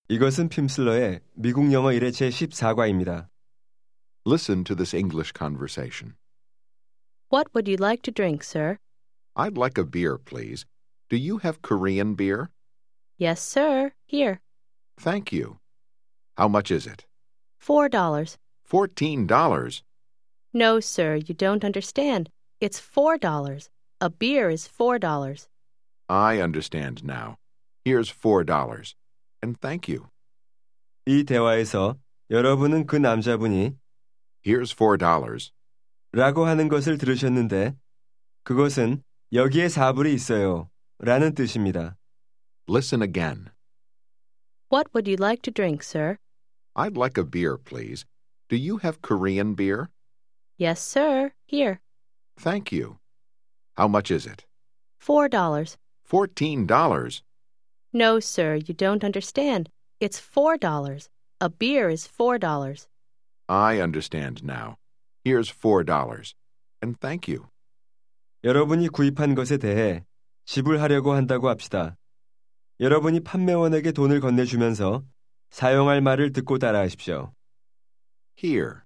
이것은 핌슬러의 미국 영어 1회 제14과입니다. Listen to this English conversation. What would you like to drink, sir? I'd like a beer, please. Do you have Korean beer? Yes, sir. Here. Thank you. How much is it? $4. $14. No, sir, you don't understand. It's $4. A beer is $4. I understand now. Here's $4. And thank you. 이 대화에서 여러분은 그 남자분이 Here's $4. 라고 하는 것을 들으셨는데 그것은 여기에 4불이 있어요 라는 뜻입니다. Listen again. What would you like to drink, sir? I'd like a beer, please. Do you have Korean beer? Yes, sir. Here. Thank you. How much is it? $4. $14. No, sir, you don't understand. It's $4. A beer is $4. I understand now. Here's $4. And thank you. 여러분이 구입한 것에 대해 지불하려고 한다고 합시다. 여러분이 판매원에게 돈을 건네주면서 사용할 말을 듣고 따라하십시오. Here.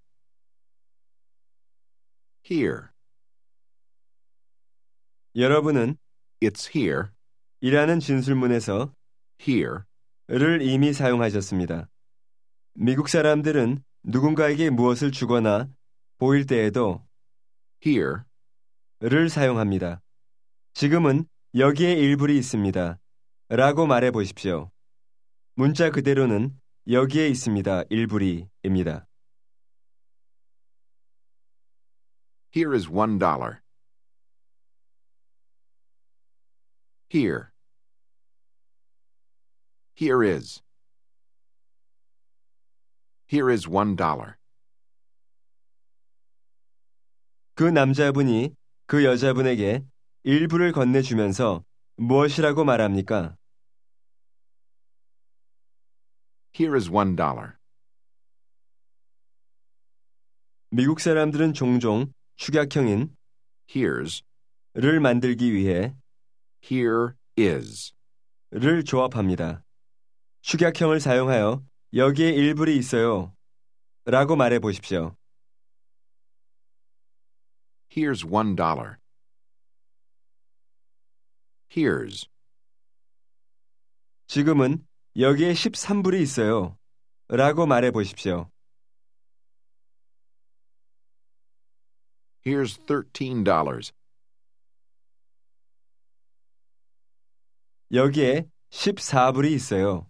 Here. 여러분은 It's here. 이라는 진술문에서 Here. 를 이미 사용하셨습니다. 미국 사람들은 누군가에게 무엇을 주거나 보일 때에도 Here. 를 사용합니다. 지금은 여기에 1불이 있습니다. 라고 말해 보십시오. 문자 그대로는 여기에 있습니다. 1불이입니다. Here is $1. Here. Here is. Here is $1. 그 남자분이 그 여자분에게 1불을 건네주면서 무엇이라고 말합니까? Here is $1. 미국 사람들은 종종 축약형인 Here's. 를 만들기 위해 Here is. 를 조합합니다. 축약형을 사용하여 여기에 1불이 있어요. 라고 말해 보십시오. Here's $1. Here's. 지금은 여기에 13불이 있어요. 라고 말해 보십시오. Here's $13. 여기에 14불이 있어요.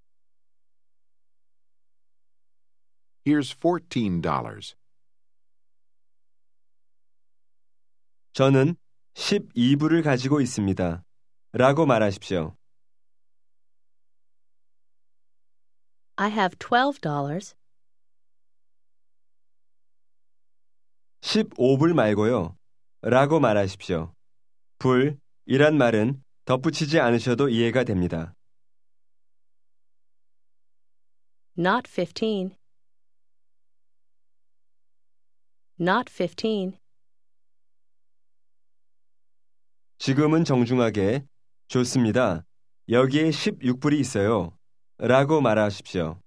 Here's $14. 저는 12불을 가지고 있습니다. 라고 말하십시오. I have $12. 15불 말고요. 라고 말하십시오. 불이란 말은 덧붙이지 않으셔도 이해가 됩니다. Not 15. Not 15. 지금은 정중하게 좋습니다. 여기에 16불이 있어요. 라고 말하십시오.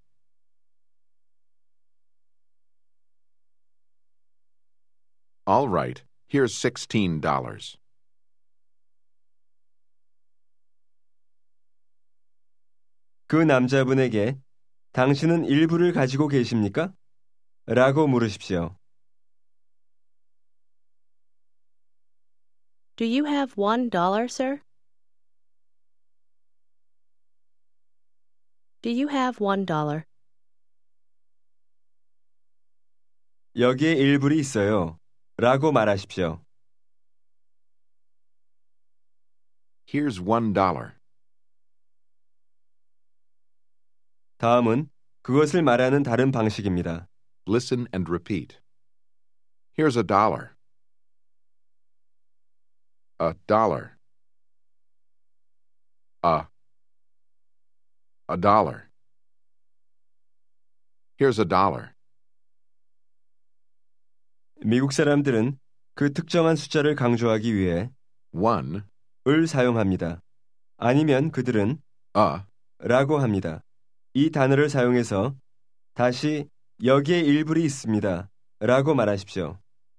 All right. Here's $16. 그 남자분에게 당신은 1불을 가지고 계십니까? 라고 물으십시오. Do you have $1, sir? Do you have $1? 여기에 1불이 있어요. 라고 말하십시오. Here's $1. 다음은 그것을 말하는 다른 방식입니다. Listen and repeat. Here's $1. $1. $1. Here's $1. 미국 사람들은 그 특정한 숫자를 강조하기 위해 $1. 을 사용합니다. 아니면 그들은 $1. 라고 합니다. 이 단어를 사용해서 다시 여기에 1불이 있습니다. 라고 말하십시오.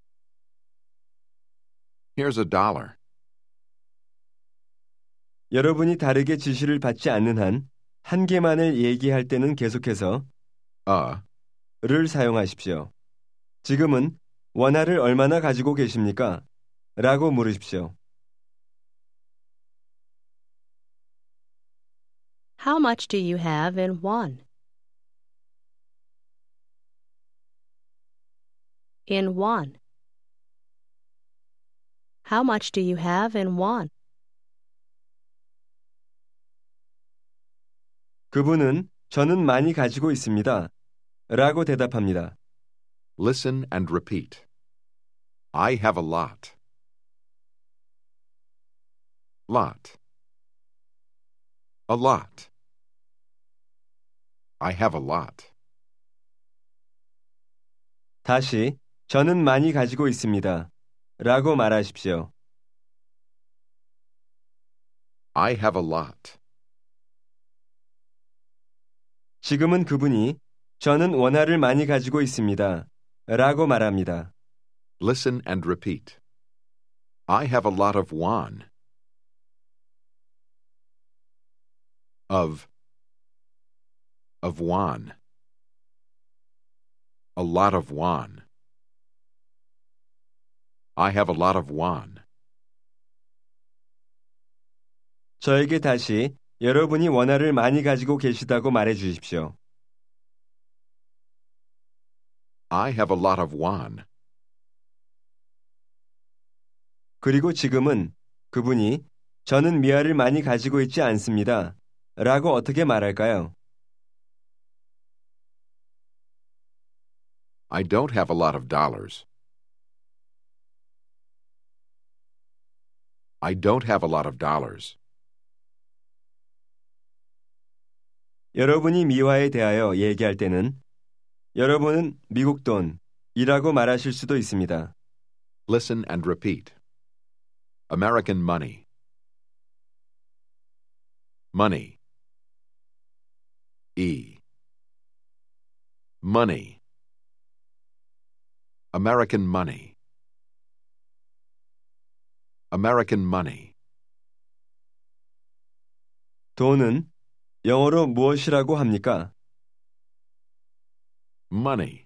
Here's a dollar. 여러분이 다르게 지시를 받지 않는 한 개만을 얘기할 때는 계속해서 를 사용하십시오. 지금은 원화를 얼마나 가지고 계십니까? 라고 물으십시오. How much do you have in won? In won. How much do you have in won? 그분은 저는 많이 가지고 있습니다. 라고 대답합니다. Listen and repeat. I have a lot. Lot. A lot. I have a lot. 다시 저는 많이 가지고 있습니다. 라고 말하십시오. I have a lot. 지금은 그분이 저는 원화를 많이 가지고 있습니다. 라고 말합니다. Listen and repeat. I have a lot of won. Of won. A lot of won. I have a lot of won. 저에게 다시 여러분이 원화를 많이 가지고 계시다고 말해 주십시오. I have a lot of won. 그리고 지금은 그분이 저는 미아를 많이 가지고 있지 않습니다. 라고 어떻게 말할까요? I don't have a lot of dollars. I don't have a lot of dollars. 여러분이 미화에 대하여 얘기할 때는 여러분은 미국 돈이라고 말하실 수도 있습니다. Listen and repeat. American money. Money. Money. American money. American money. 돈은 영어로 무엇이라고 합니까? Money.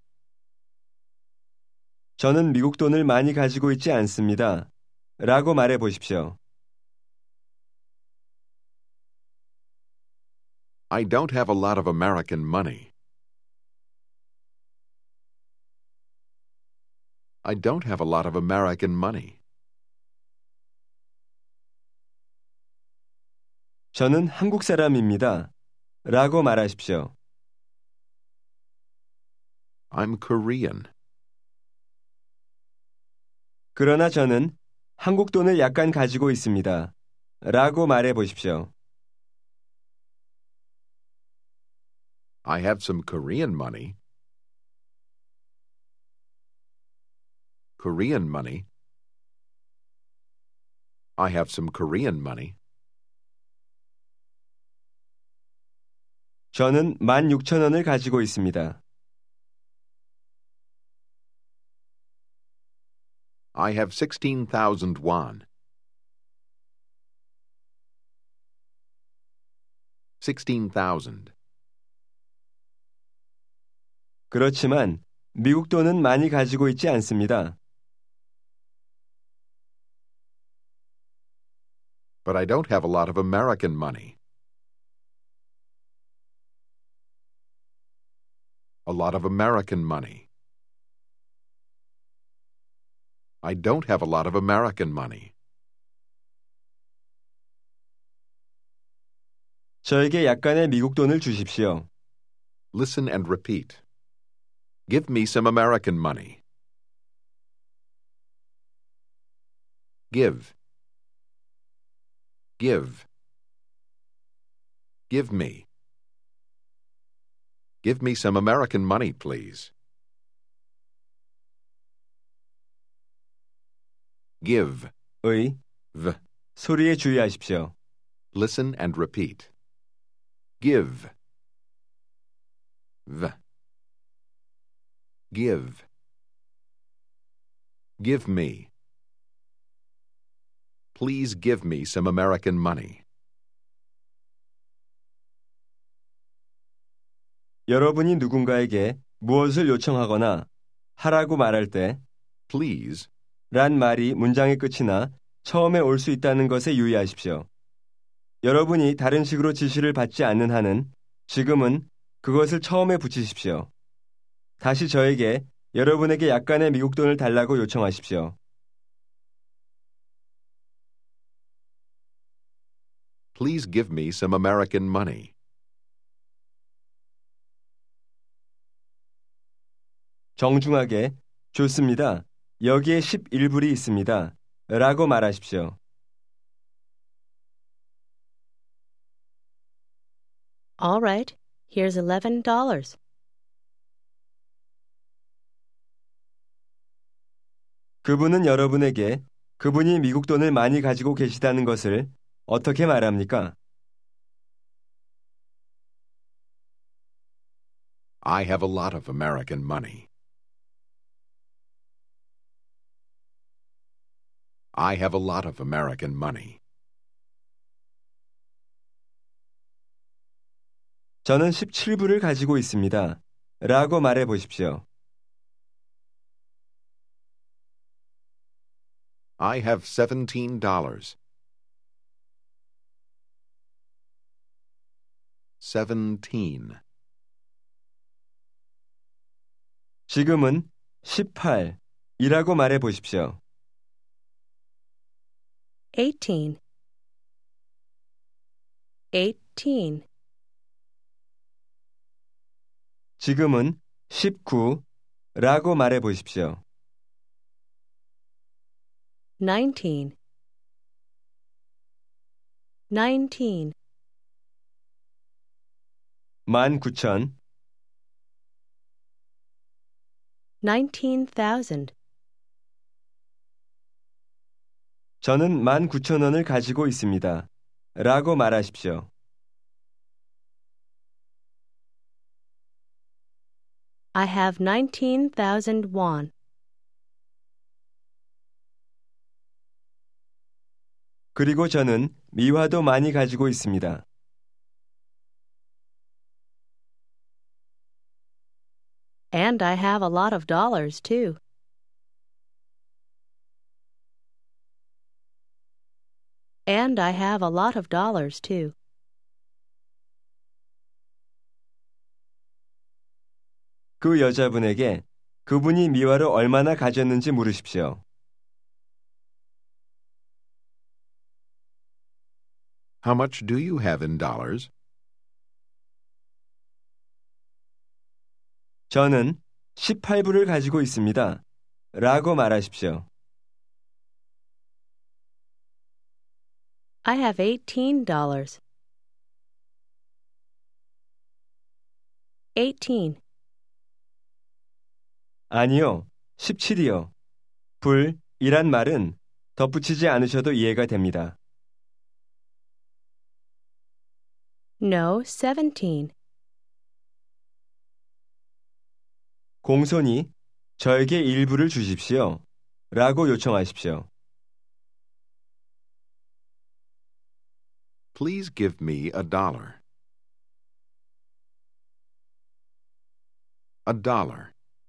저는 미국 돈을 많이 가지고 있지 않습니다. 라고 말해 보십시오. I don't have a lot of American money. I don't have a lot of American money. 저는 한국 사람입니다. 라고 말하십시오. I'm Korean. 그러나 저는 한국 돈을 약간 가지고 있습니다. 라고 말해 보십시오. I have some Korean money. Korean money. I have some Korean money. 저는 16,000원을 가지고 있습니다. I have 16,000 won. 16,000. 그렇지만 미국 돈은 많이 가지고 있지 않습니다. But I don't have a lot of American money. A lot of American money. I don't have a lot of American money. 저에게 약간의 미국 돈을 주십시오. Listen and repeat. Give me some American money. Give. Give. Give me. Give me some American money, please. Give. 의, V. 소리에 주의하십시오. Listen and repeat. Give. Give. Give me. Please give me some American money. 여러분이 누군가에게 무엇을 요청하거나 하라고 말할 때 Please 란 말이 문장의 끝이나 처음에 올 수 있다는 것에 유의하십시오. 여러분이 다른 식으로 지시를 받지 않는 한은 지금은 그것을 처음에 붙이십시오. 다시 저에게 여러분에게 약간의 미국 돈을 달라고 요청하십시오. Please give me some American money. 정중하게 좋습니다. 여기에 11불이 있습니다. 라고 말하십시오. All right, here's $11. 그분은 여러분에게 그분이 미국 돈을 많이 가지고 계시다는 것을 어떻게 말합니까? I have a lot of American money. I have a lot of American money. 저는 17불을 가지고 있습니다. 라고 말해 보십시오. I have $17. 17. 지금은 18이라고 말해 보십시오. 18. 18. 지금은 19라고 말해 보십시오. 19. 19. 19,000 19,000. 저는 19,000원을 가지고 있습니다. 라고 말하십시오. I have 19,000 won. 그리고 저는 미화도 많이 가지고 있습니다. And I have a lot of dollars, too. And I have a lot of dollars, too. 그 여자분에게 그분이 미화를 얼마나 가졌는지 물으십시오. How much do you have in dollars? 저는 18불을 가지고 있습니다. 라고 말하십시오. I have $18. 18. 아니요, 17이요. 불이란 말은 덧붙이지 않으셔도 이해가 됩니다. No, 17. 공손히 저에게 일부를 주십시오. 라고 요청하십시오. Please give me $1. $1.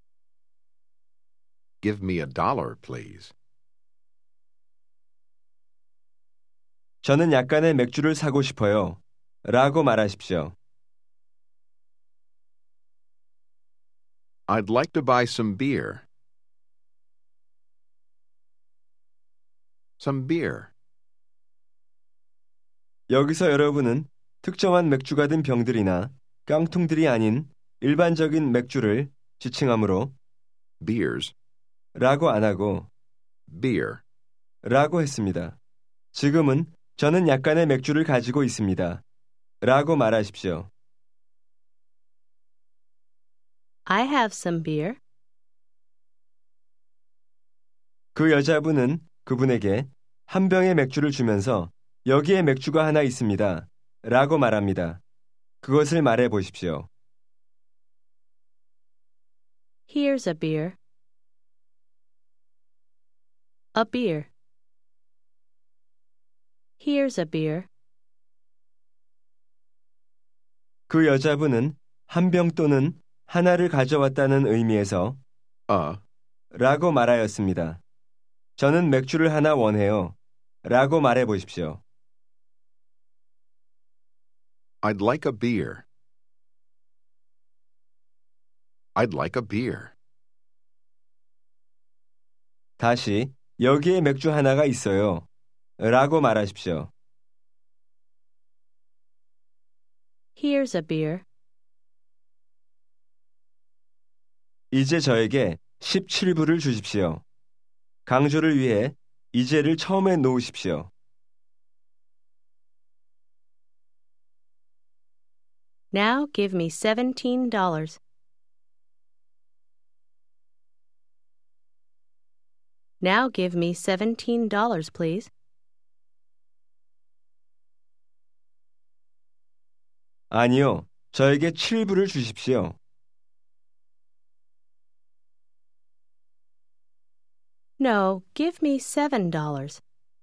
Give me $1, please. 저는 약간의 맥주를 사고 싶어요. 라고 말하십시오. I'd like to buy some beer. Some beer. 여기서 여러분은 특정한 맥주가 든 병들이나 깡통들이 아닌 일반적인 맥주를 지칭하므로 Beers. 라고 안 하고 Beer. 라고 했습니다. 지금은 저는 약간의 맥주를 가지고 있습니다. 라고 말하십시오. I have some beer. 그 여자분은 그분에게 한 병의 맥주를 주면서 여기에 맥주가 하나 있습니다. 라고 말합니다. 그것을 말해 보십시오. Here's a beer. A beer. Here's a beer. 그 여자분은 한 병 또는 하나를 가져왔다는 의미에서 라고 말하였습니다. 저는 맥주를 하나 원해요. 라고 말해 보십시오. I'd like a beer. I'd like a beer. 다시 여기에 맥주 하나가 있어요. 라고 말하십시오. Here's a beer. 이제 저에게 17불을 주십시오. 강조를 위해 이제를 처음에 놓으십시오. Now give me $17. Now give me $17, please. 아니요, 저에게 7불을 주십시오. No, give me $7.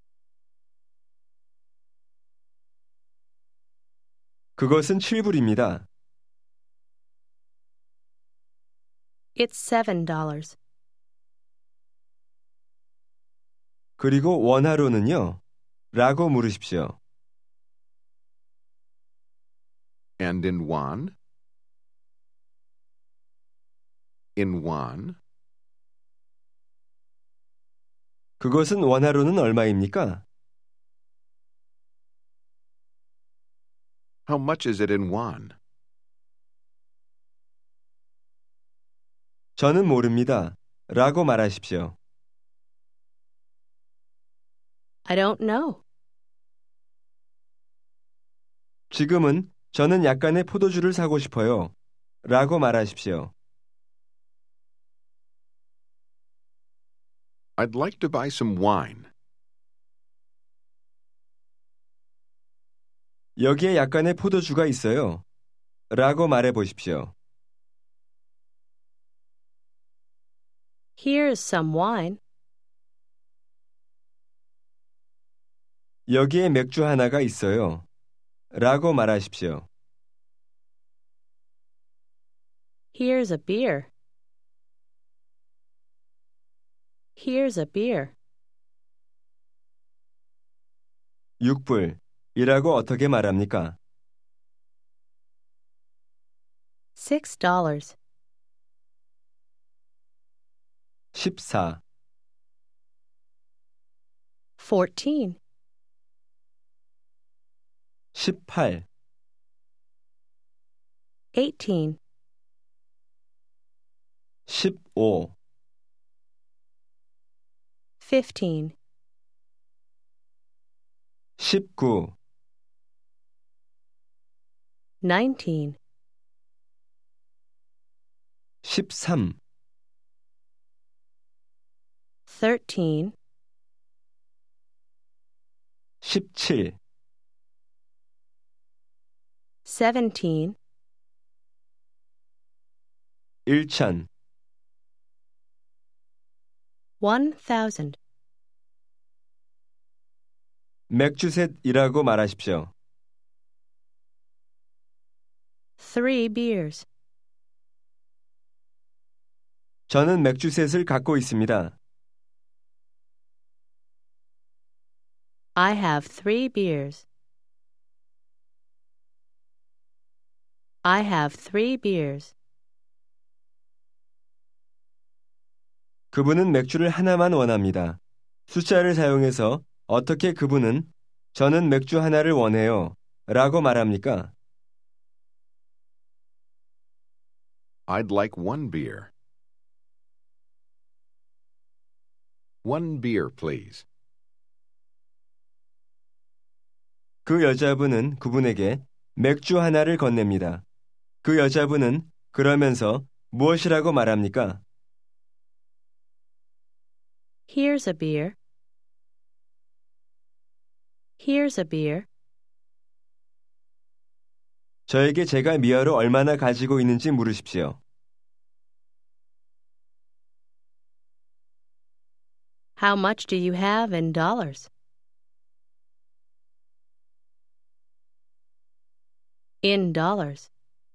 그것은 7불입니다. It's $7. 그리고 원화로는요? 라고 물으십시오. And in won? In won? 그것은 원화로는 얼마입니까? How much is it in won? 저는 모릅니다. 라고 말하십시오. I don't know. 지금은 저는 약간의 포도주를 사고 싶어요. 라고 말하십시오. I'd like to buy some wine. 여기에 약간의 포도주가 있어요. 라고 말해 보십시오. Here's some wine. 여기에 맥주 하나가 있어요. 라고 말하십시오. Here's a beer. Here's a beer. 6불이라고 어떻게 말합니까? $6. 14, 14. 18, 18. 15, 15. 19, 19. 13, 13. 17, 17. 1000, 1000. 맥주셋이라고 말하십시오. 3 beers. 저는 맥주셋을 갖고 있습니다. I have 3 beers. I have 3 beers. 그분은 맥주를 하나만 원합니다. 숫자를 사용해서 어떻게 그분은 저는 맥주 하나를 원해요. 라고 말합니까? I'd like one beer. One beer, please. 그 여자분은 그분에게 맥주 하나를 건넵니다. 그 여자분은 그러면서 무엇이라고 말합니까? Here's a beer. Here's a beer. 저에게 제가 미화로 얼마나 가지고 있는지 물으십시오. How much do you have in dollars? In dollars.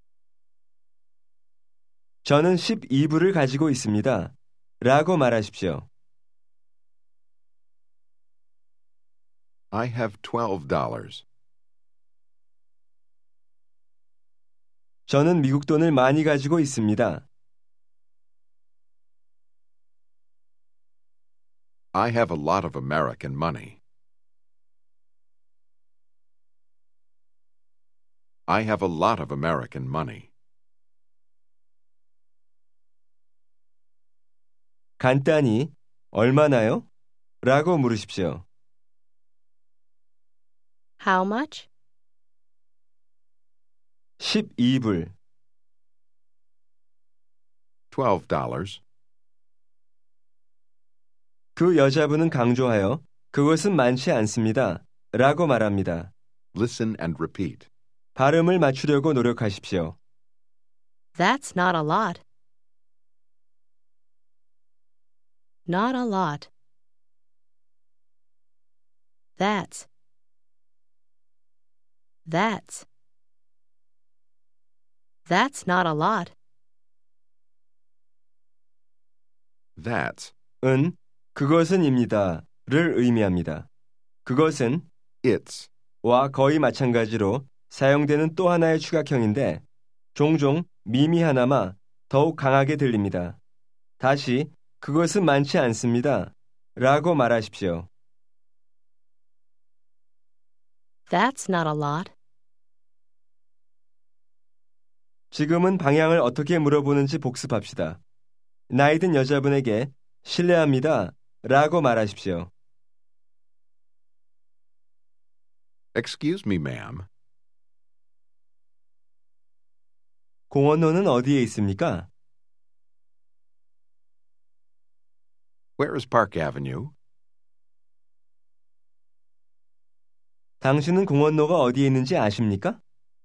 저는 12불을 가지고 있습니다. 라고 말하십시오. I have $12. 저는 미국 돈을 많이 가지고 있습니다. I have a lot of American money. I have a lot of American money. 간단히 얼마나요? 라고 물으십시오. How much? 12불. $12. 그 여자분은 강조하여 그것은 많지 않습니다. 라고 말합니다. Listen and repeat. 발음을 맞추려고 노력하십시오. That's not a lot. Not a lot. That's. That's not a lot. That's. 은 그것은입니다를 의미합니다. 그것은 It's. 와 거의 마찬가지로 사용되는 또 하나의 추각형인데 종종 미미하나마 더욱 강하게 들립니다. 다시 그것은 많지 않습니다. 라고 말하십시오. That's not a lot. 지금은 방향을 어떻게 물어보는지 복습합시다. 나이 든 여자분에게 실례합니다. 라고 말하십시오. Excuse me, ma'am. 공원로는 어디에 있습니까? Where is Park Avenue? 당신은 공원로가 어디에 있는지 아십니까?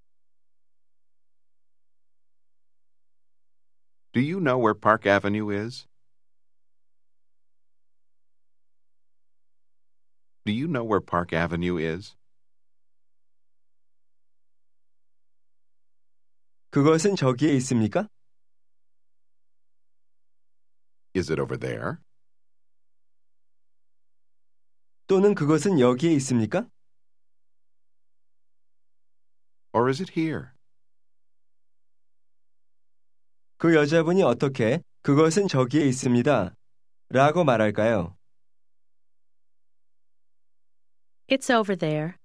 Do you know where Park Avenue is? Do you know where Park Avenue is? 그것은 저기에 있습니까? Is it over there? 또는 그것은 여기에 있습니까? Or is it here? 그 여자분이 어떻게 그것은 저기에 있습니다. 라고 말할까요? It's over there.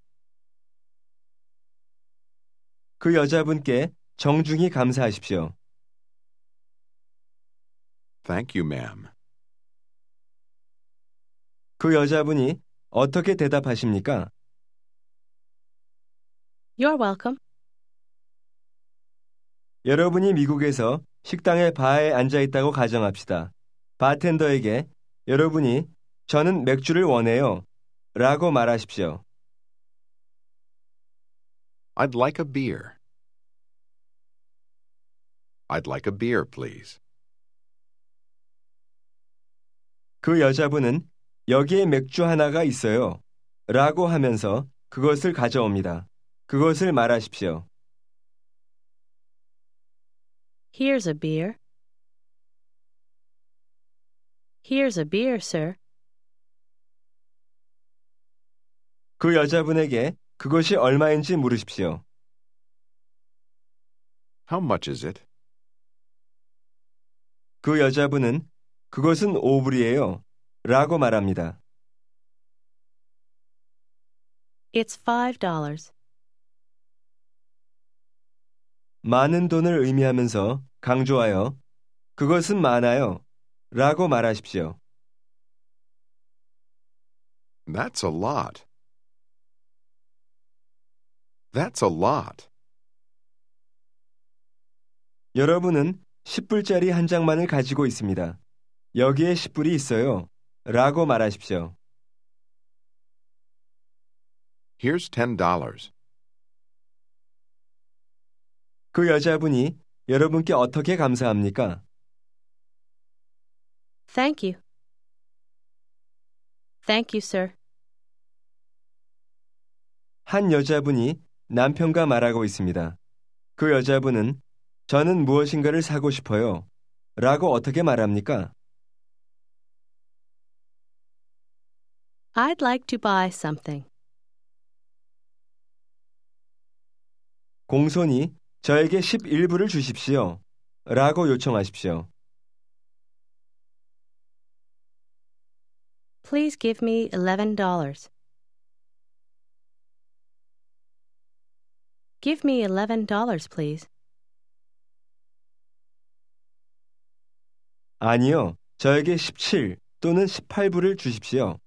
그 여자분께 정중히 감사하십시오. Thank you, ma'am. 그 여자분이 어떻게 대답하십니까? You're welcome. 여러분이 미국에서 식당의 바에 앉아 있다고 가정합시다. 바텐더에게 여러분이 저는 맥주를 원해요. 라고 말하십시오. I'd like a beer. I'd like a beer, please. 그 여자분은 여기에 맥주 하나가 있어요. 라고 하면서 그것을 가져옵니다. 그것을 말하십시오. Here's a beer. Here's a beer, sir. 그 여자분에게 그것이 얼마인지 물으십시오. How much is it? 그 여자분은 그것은 5불이에요. 라고 말합니다. It's $5. 많은 돈을 의미하면서 강조하여 그것은 많아요. 라고 말하십시오. That's a lot. That's a lot. 여러분은 10불짜리 한 장만을 가지고 있습니다. 여기에 10불이 있어요. 라고 말하십시오. Here's $10. 그 여자분이 여러분께 어떻게 감사합니까? Thank you. Thank you, sir. 한 여자분이 남편과 말하고 있습니다. 그 여자분은 저는 무엇인가를 사고 싶어요. 라고 어떻게 말합니까? I'd like to buy something. 공손히 저에게 11불을 주십시오. 라고 요청하십시오. Please give me $11. Give me $11, please. 아니요, 저에게 17 또는 18불을 주십시오.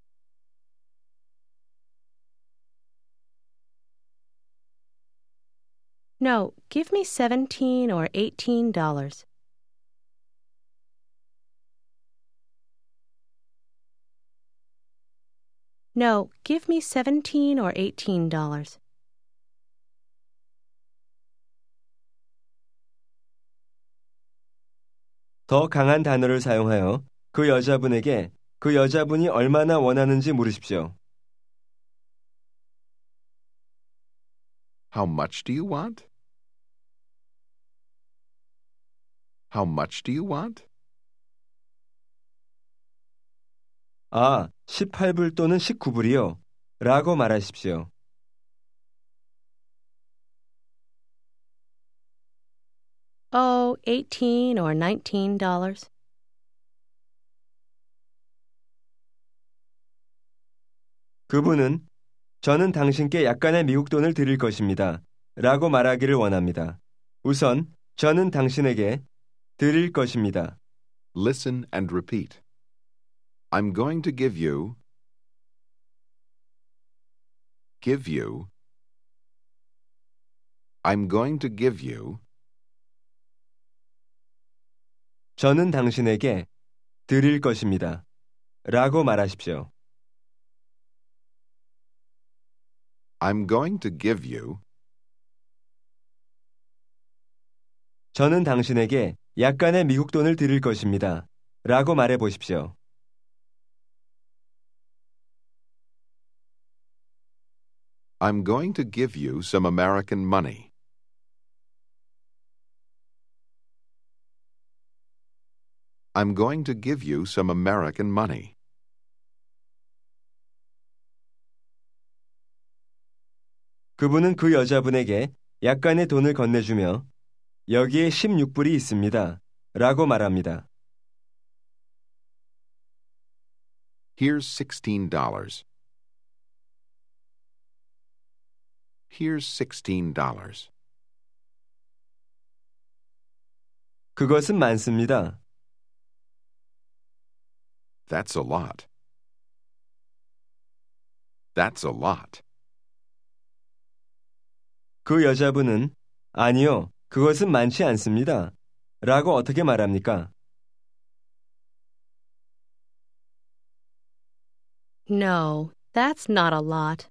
No, give me $17 or $18. No, give me $17 or $18. 더 강한 단어를 사용하여 그 여자분에게 그 여자분이 얼마나 원하는지 물으십시오. How much do you want? How much do you want? 아, 18불 또는 19불이요. 라고 말하십시오. Oh, $18 or $19. 그분은 저는 당신께 약간의 미국 돈을 드릴 것입니다. 라고 말하기를 원합니다. 우선 저는 당신에게 드릴 것입니다. Listen and repeat. I'm going to give you. Give you. I'm going to give you. 저는 당신에게 드릴 것입니다. 라고 말하십시오. I'm going to give you. 저는 당신에게 약간의 미국 돈을 드릴 것입니다. 라고 말해 보십시오. I'm going to give you some American money. I'm going to give you some American money. 그분은 그 여자분에게 약간의 돈을 건네주며 여기에 16불이 있습니다. 라고 말합니다. Here's $16. Here's $16. 그것은 많습니다. That's a lot. That's a lot. 그 여자분은 아니요, 그것은 많지 않습니다. 라고 어떻게 말합니까? No, that's not a lot.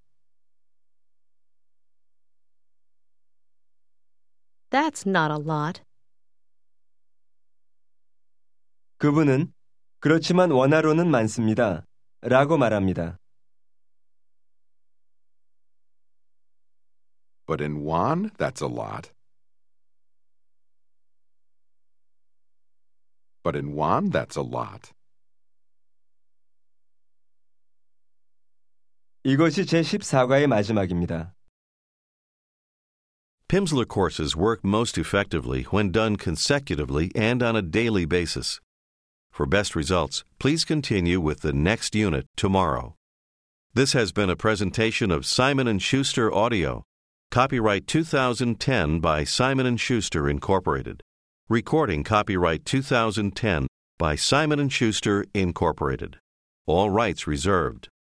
That's not a lot. 그분은 그렇지만 원화로는 많습니다. 라고 말합니다. But in won, that's a lot. But in won, that's a lot. 이것이 제14과의 마지막입니다. Pimsleur courses work most effectively when done consecutively and on a daily basis. For best results, please continue with the next unit tomorrow. This has been a presentation of Simon & Schuster Audio. Copyright 2010 by Simon & Schuster, Incorporated. Recording copyright 2010 by Simon & Schuster, Incorporated. All rights reserved.